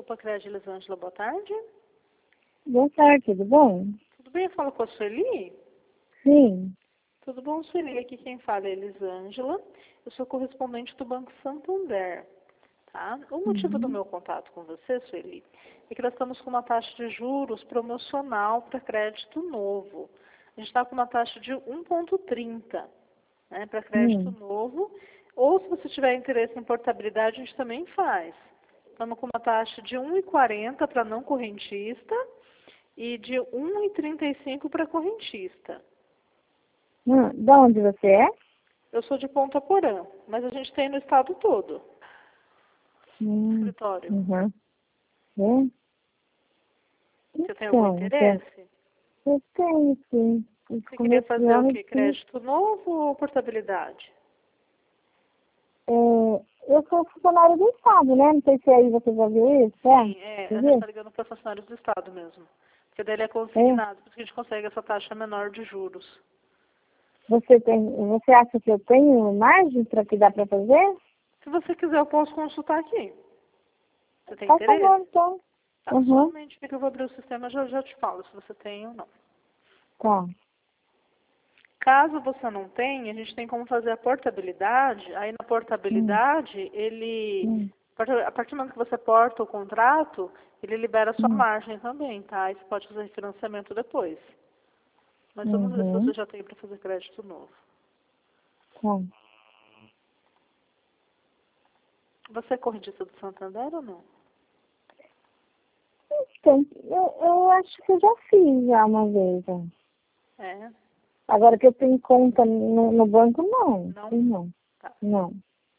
Grupo Acred Elisângela, boa tarde. Boa tarde, tudo bom? Tudo bem? Eu falo com a Sueli? Sim. Tudo bom, Sueli? Aqui quem fala é Elisângela. Eu sou correspondente do Banco Santander. Tá? O motivo do meu contato com você, Sueli, é que nós estamos com uma taxa de juros promocional para crédito novo. A gente está com uma taxa de 1,30, né, para crédito novo. Ou se você tiver interesse em portabilidade, a gente também faz. Estamos com uma taxa de 1,40 para não correntista e de 1,35 para correntista. De onde você é? Eu sou de Ponta Porã, mas a gente tem no estado todo. Escritório. É? Você tem algum interesse? Eu tenho, sim. Você queria fazer o quê? Crédito novo ou portabilidade? Eu sou funcionária do Estado, né? Não sei se aí você já viu isso, Sim, a gente está ligando para funcionários do Estado mesmo. Porque daí ele é consignado, porque a gente consegue essa taxa menor de juros. Você acha que eu tenho margem para que dá para fazer? Se você quiser, eu posso consultar aqui. Você tem Por interesse? favor, então. Tá, somente que eu vou abrir o sistema e já te falo se você tem ou não. Tá. Caso você não tenha, a gente tem como fazer a portabilidade. Aí na portabilidade, a partir do momento que você porta o contrato, ele libera a sua margem também, tá? Aí você pode fazer refinanciamento depois. Mas vamos ver se você já tem para fazer crédito novo. Tá. Você é correntista do Santander ou não? Então, eu acho que eu já fiz já uma vez. É. Agora que eu tenho conta no banco, não. Não? Não. Tá. Não.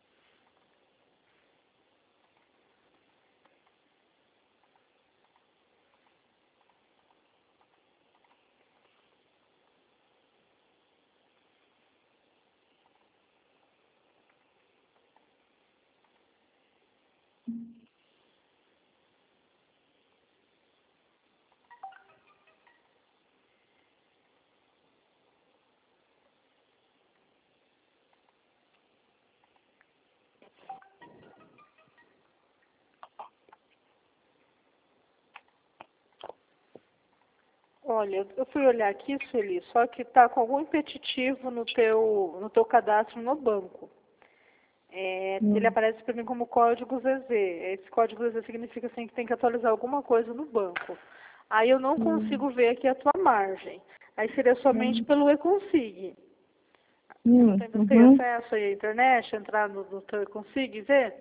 Olha, eu fui olhar aqui, Sueli, só que está com algum impeditivo no teu cadastro no banco. Ele aparece para mim como código ZZ. Esse código ZZ significa assim, que tem que atualizar alguma coisa no banco. Aí eu não consigo ver aqui a tua margem. Aí seria somente pelo eConsig. Você tem acesso aí à internet, entrar no teu eConsig e ver?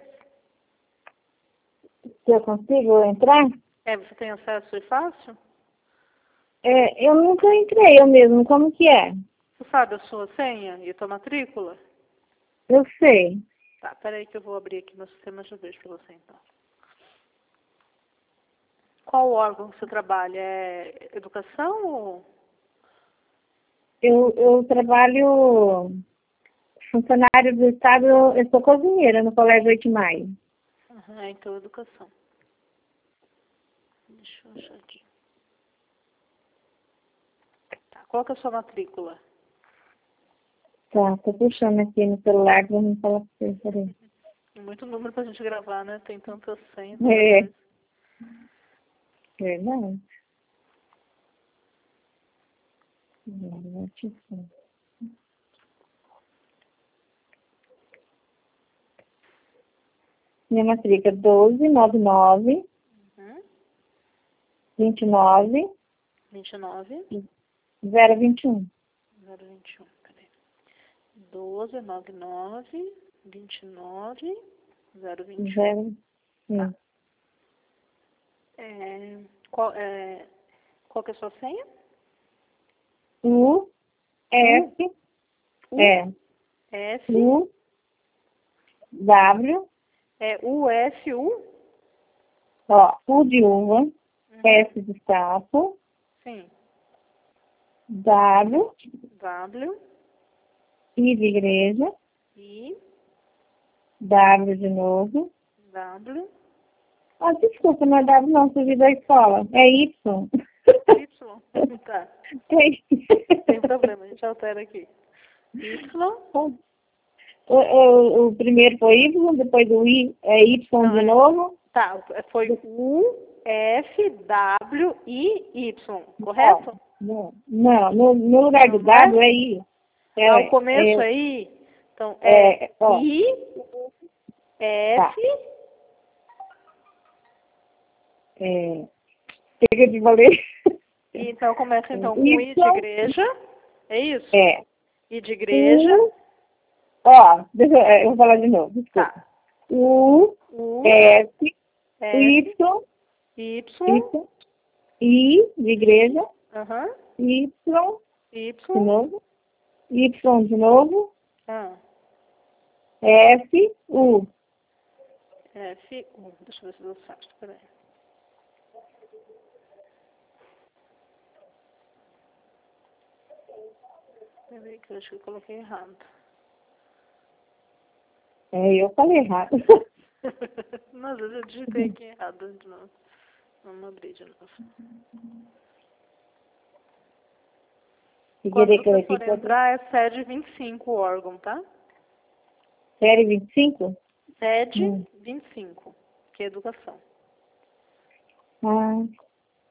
Se eu consigo entrar? Você tem acesso aí fácil? Eu nunca entrei eu mesmo. Como que é? Você sabe a sua senha e a tua matrícula? Eu sei. Tá, peraí que eu vou abrir aqui meu sistema e já vejo para você então. Qual órgão que você trabalha? É educação ou... Eu trabalho funcionário do Estado, eu sou cozinheira no Colégio 8 de Maio. Então educação. Deixa eu achar aqui. Tá, qual que é a sua matrícula? Tá, tô puxando aqui no celular, vamos falar pra você, peraí. Tem muito número pra gente gravar, né? Tem tantas senhas. Verdade. Minha matrícula é 1299 29 29 021. 021, peraí. 1299 29 021. Tá. Qual que é a sua senha? U, F, F, U, W, U, F, U? U de uva, S de sapo, Sim. W, W, I de igreja, I, W de novo. W, Desculpa, não é W não, subi da escola. É Y. Y. Tá. Tem problema, a gente altera aqui. Y. O primeiro foi Y, depois o I é Y de novo. Tá, foi U, F, W, I, Y, correto? Não, no lugar do Não W é? é I. O começo é I? Então, ó, I, tá. F, Chega de valer. então começa então com Y, I de igreja, é isso? I de igreja. Eu vou falar de novo, desculpa. Tá. U, F, Y, Y, I de igreja, Y, Y, de novo, Y de novo, ah, F, U. F, U. Deixa eu ver se deu certo, peraí. Peraí que eu acho que eu coloquei errado. Eu falei errado. Nossa, eu digitei aqui errado de novo. Vamos abrir de novo. Quando você for entrar, é sede 25 o órgão, tá? Série 25? Sede 25, que é educação. Uhum.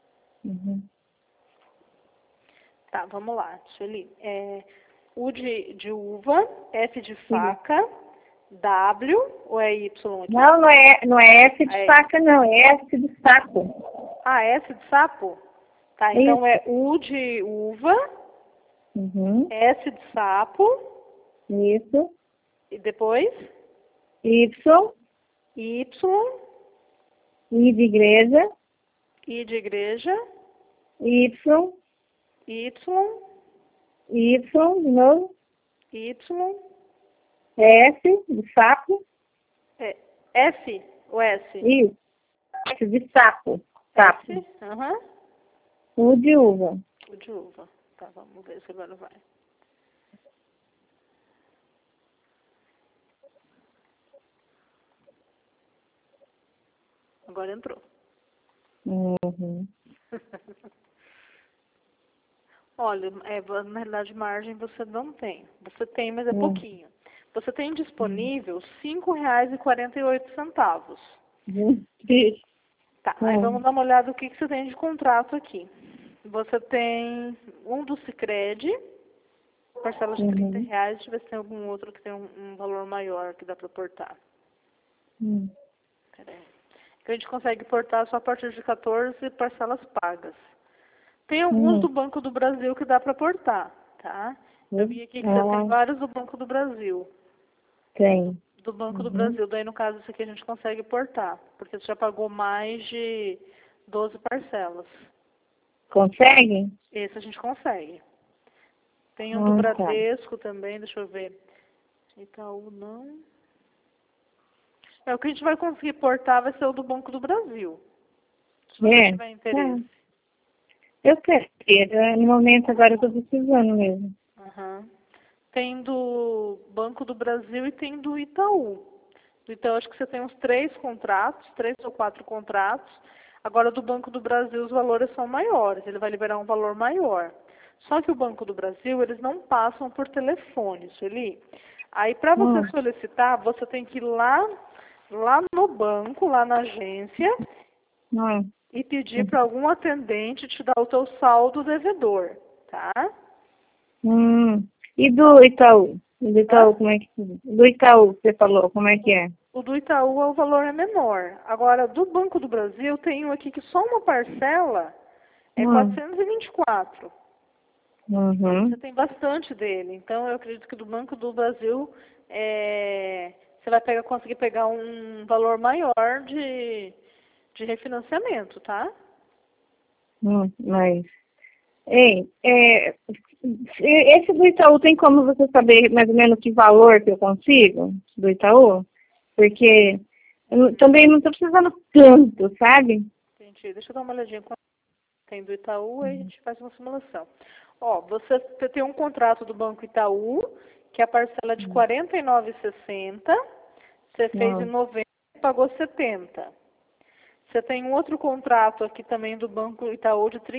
Tá, vamos lá, Sueli. U de uva, F de faca, W ou é Y aqui? Não é F de faca, não. É S de sapo. Ah, S de sapo? Tá, então é U de uva, S de sapo. Isso. E depois? Y. Y. I de igreja. I de igreja. Y. Y. Y de novo. Y. S de sapo. F ou S? Isso. S de sapo. Sapo. S. U de uva. U de uva. Tá, vamos ver se agora vai. Agora entrou. Olha, na realidade, margem você não tem. Você tem, mas é pouquinho. Você tem disponível R$ 5,48. Tá, aí vamos dar uma olhada no que você tem de contrato aqui. Você tem um do Sicredi, parcela de R$ 30. Deixa eu ver se tem algum outro que tem um valor maior que dá para portar. Peraí. Que a gente consegue portar só a partir de 14 parcelas pagas. Tem alguns do Banco do Brasil que dá para portar, tá? Eu vi aqui que você tem vários do Banco do Brasil. Tem. Do Banco do Brasil. Daí, no caso, isso aqui a gente consegue portar, porque você já pagou mais de 12 parcelas. Consegue? Esse a gente consegue. Tem um do Bradesco também, deixa eu ver. Itaú não. O que a gente vai conseguir portar vai ser o do Banco do Brasil. Se você tiver interesse. Eu quero. No momento agora eu estou precisando mesmo. Tem do Banco do Brasil e tem do Itaú. Do Itaú acho que você tem uns 3 ou 4 contratos. Agora do Banco do Brasil os valores são maiores, ele vai liberar um valor maior. Só que o Banco do Brasil, eles não passam por telefone, Sueli. Aí para você solicitar, você tem que ir lá no banco, lá na agência, e pedir para algum atendente te dar o teu saldo devedor, tá? E do Itaú? Do Itaú, como é que... Do Itaú, você falou, como é que é? O do Itaú, o valor é menor. Agora, do Banco do Brasil, tem um aqui que só uma parcela é 424. Você tem bastante dele. Então, eu acredito que do Banco do Brasil, você vai conseguir pegar um valor maior de refinanciamento, tá? Mas... esse do Itaú tem como você saber mais ou menos que valor que eu consigo do Itaú? Porque eu também não estou precisando tanto, sabe? Entendi. Deixa eu dar uma olhadinha. Tem do Itaú, aí a gente faz uma simulação. Ó, você tem um contrato do Banco Itaú, que a parcela é de R$ 49,60. Você fez em novembro e pagou 70. Você tem um outro contrato aqui também do Banco Itaú de R$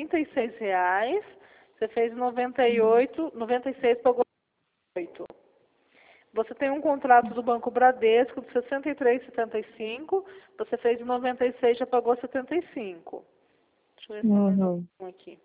36,00. Você fez 96, pagou 8. Você tem um contrato do Banco Bradesco de 63,75. Você fez em 96, já pagou 75. Deixa eu ver se tem mais algum aqui.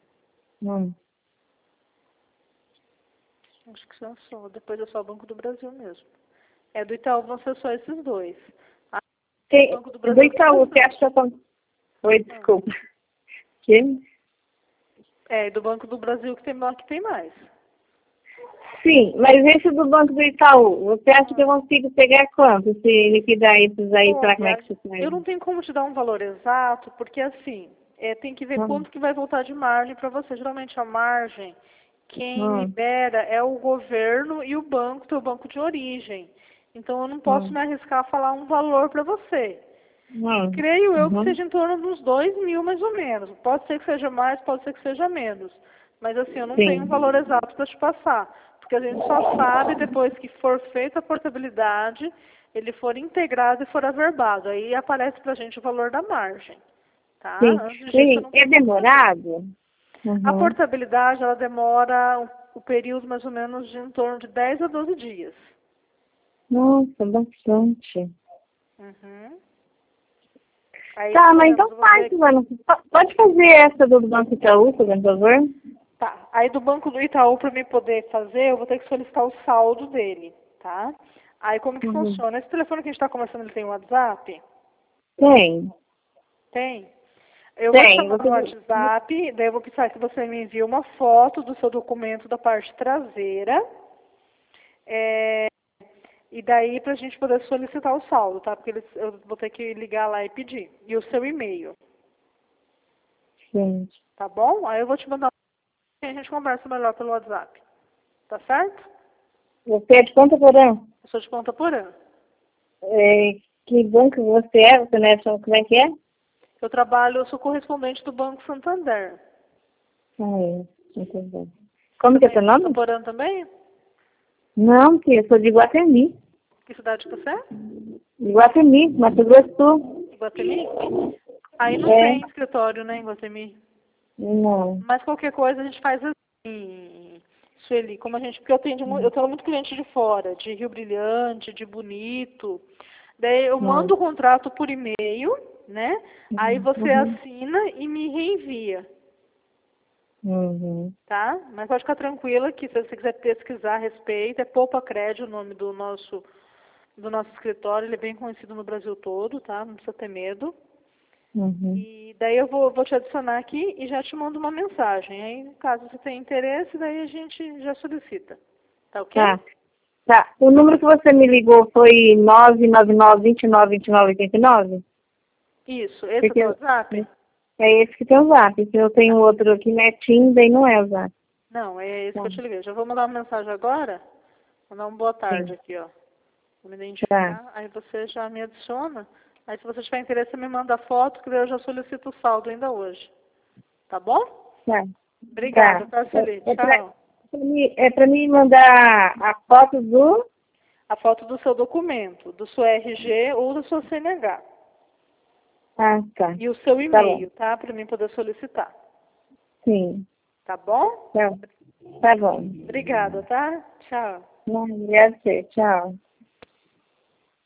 Acho que são só. Depois é só o Banco do Brasil mesmo. É do Itaú, vão ser só esses dois. Tem, Banco do Brasil. Do Itaú, que acha que eu... Oi, desculpa. Que? É, do Banco do Brasil que tem mais. Sim, mas esse do Banco do Itaú, você acha que eu consigo pegar quanto se liquidar esses aí para como é que você faz? Eu não tenho como te dar um valor exato, porque assim, tem que ver quanto que vai voltar de margem para você. Geralmente a margem, quem libera é o governo e o banco, teu banco de origem. Então eu não posso me arriscar a falar um valor para você. Creio eu que seja em torno dos 2.000 mais ou menos. Pode ser que seja mais, pode ser que seja menos. Mas assim, eu não tenho um valor exato para te passar. Porque a gente só sabe depois que for feita a portabilidade, ele for integrado e for averbado. Aí aparece pra gente o valor da margem. Tá? Sim. É demorado? A portabilidade, ela demora o período mais ou menos de em torno de 10 a 12 dias. Nossa, bastante. Aí, tá, mas então faz, mano. Pode fazer essa do Banco Itaú, por favor? Tá. Aí do Banco do Itaú, para mim poder fazer, eu vou ter que solicitar o saldo dele, tá? Aí como que funciona? Esse telefone que a gente está conversando, ele tem um WhatsApp? Tem. Tem? Eu vou te chamar no WhatsApp, daí eu vou precisar que você me envie uma foto do seu documento da parte traseira. E daí pra gente poder solicitar o saldo, tá? Porque eu vou ter que ligar lá e pedir. E o seu e-mail. Sim. Tá bom? Aí eu vou te mandar e a gente conversa melhor pelo WhatsApp. Tá certo? Você é de Ponta Porã? Eu sou de Ponta Porã. Que banco você é? Você não é, como é que é? Eu sou correspondente do Banco Santander. Entendi. Como que é seu nome? Ponta Porã também? Não, que eu sou de Iguatemi. Que cidade você é? Iguatemi, Mato Grosso do Sul. Iguatemi? Aí não tem escritório, né, em Iguatemi? Não. Mas qualquer coisa a gente faz assim, Sueli, porque eu tenho muito cliente de fora, de Rio Brilhante, de Bonito. Daí eu mando o contrato por e-mail, né? Aí você assina e me reenvia. Tá? Mas pode ficar tranquila que se você quiser pesquisar a respeito, é Poupa Cred o nome do nosso escritório, ele é bem conhecido no Brasil todo, tá? Não precisa ter medo. E daí eu vou te adicionar aqui e já te mando uma mensagem. Aí, caso você tenha interesse, daí a gente já solicita. Tá ok? Tá. O número que você me ligou foi 999-29-29-89? Isso. Esse é o WhatsApp? É esse que tem o Zap. Se eu tenho outro aqui, netinho, daí não é o Zap. Não, é esse que eu te liguei. Já vou mandar uma mensagem agora. Mandar uma boa tarde aqui, ó. Vou me identificar. Aí você já me adiciona. Aí se você tiver interesse, você me manda a foto, que daí eu já solicito o saldo ainda hoje. Tá bom? Obrigada, tá, Sueli? Tchau. É para mim mandar a foto do... A foto do seu documento, do seu RG ou do seu CNH. Tá. E o seu e-mail, tá? Para mim poder solicitar. Sim. Tá bom? Tá bom. Obrigada, tá? Tchau. Obrigada a você. Tchau.